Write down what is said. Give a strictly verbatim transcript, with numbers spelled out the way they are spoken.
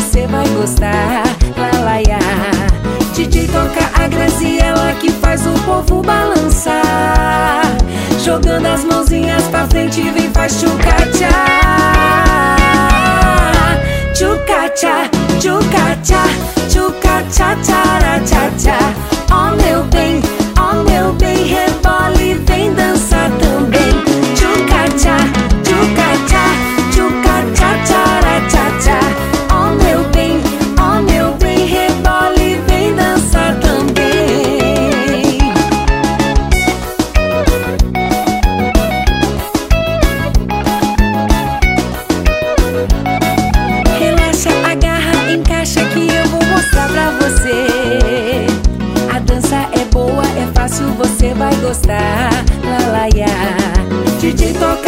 você vai gostar. Lalaiá. D J toca a Graziella que faz o povo balançar, jogando as mãozinhas pra frente, vem faz tchucatchá. Tchucatchá, tchucatchá, tchucatchá, tchara, tchá, tchá. Ó meu bem, ó meu bem, rebola e vem dançar também. Tchucatchá, tchucatchá, tchucatchá, tchara, tchá, tchá. Ó meu bem, ó meu bem, rebola e vem dançar também. Relaxa, agarra, encaixa que eu vou mostrar pra você. A dança é boa, é fácil, você vai gostar. Lalaiá. D J toca